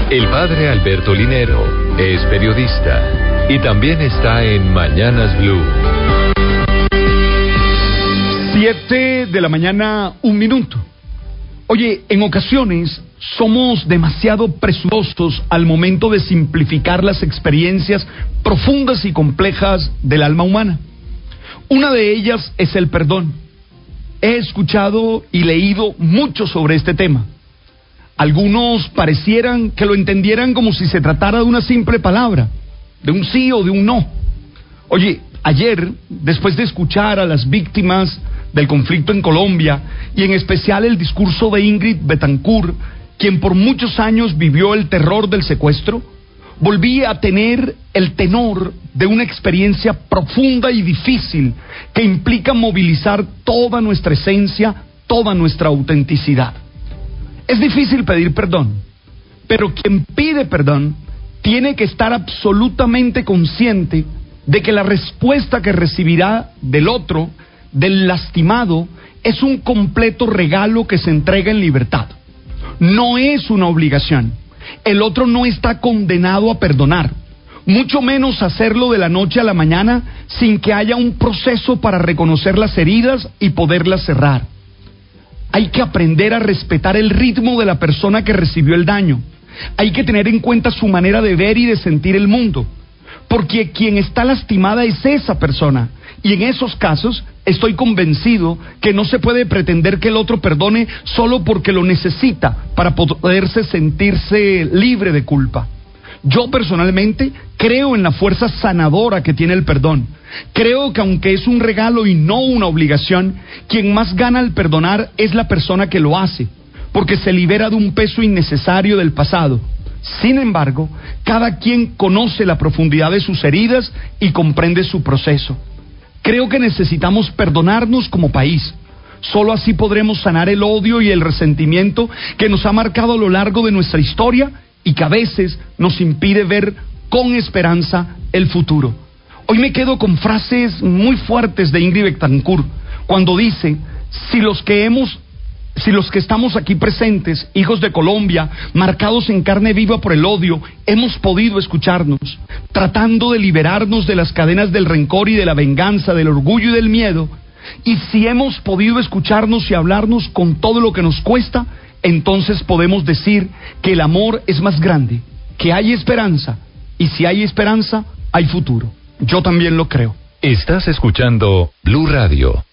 El padre Alberto Linero es periodista y también está en Mañanas Blue. 7 de la mañana, 1 minuto. Oye, en ocasiones somos demasiado presurosos al momento de simplificar las experiencias profundas y complejas del alma humana. Una de ellas es el perdón. He escuchado y leído mucho sobre este tema. Algunos parecieran que lo entendieran como si se tratara de una simple palabra, de un sí o de un no. Oye, ayer, después de escuchar a las víctimas del conflicto en Colombia, y en especial el discurso de Ingrid Betancourt, quien por muchos años vivió el terror del secuestro, volví a tener el tenor de una experiencia profunda y difícil que implica movilizar toda nuestra esencia, toda nuestra autenticidad. Es difícil pedir perdón, pero quien pide perdón tiene que estar absolutamente consciente de que la respuesta que recibirá del otro, del lastimado, es un completo regalo que se entrega en libertad. No es una obligación. El otro no está condenado a perdonar, mucho menos hacerlo de la noche a la mañana sin que haya un proceso para reconocer las heridas y poderlas cerrar. Hay que aprender a respetar el ritmo de la persona que recibió el daño. Hay que tener en cuenta su manera de ver y de sentir el mundo, porque quien está lastimada es esa persona, y en esos casos estoy convencido que no se puede pretender que el otro perdone solo porque lo necesita para poderse sentirse libre de culpa. Yo personalmente creo en la fuerza sanadora que tiene el perdón. Creo que aunque es un regalo y no una obligación, quien más gana al perdonar es la persona que lo hace, porque se libera de un peso innecesario del pasado. Sin embargo, cada quien conoce la profundidad de sus heridas y comprende su proceso. Creo que necesitamos perdonarnos como país. Solo así podremos sanar el odio y el resentimiento que nos ha marcado a lo largo de nuestra historia y que a veces nos impide ver con esperanza el futuro. Hoy me quedo con frases muy fuertes de Ingrid Betancourt, cuando dice: si los que estamos aquí presentes, hijos de Colombia, marcados en carne viva por el odio, hemos podido escucharnos, tratando de liberarnos de las cadenas del rencor y de la venganza, del orgullo y del miedo, y si hemos podido escucharnos y hablarnos con todo lo que nos cuesta, entonces podemos decir que el amor es más grande, que hay esperanza, y si hay esperanza, hay futuro. Yo también lo creo. Estás escuchando Blue Radio.